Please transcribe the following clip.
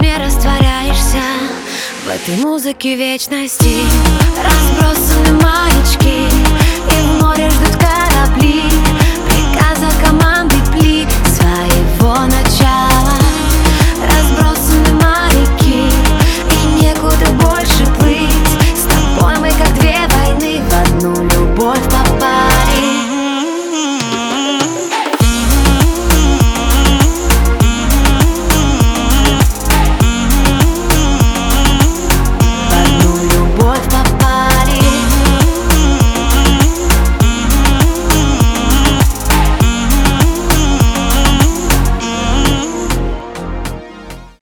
не растворяешься в этой музыке вечности. Разбросаны маячки, и в море ждут корабли.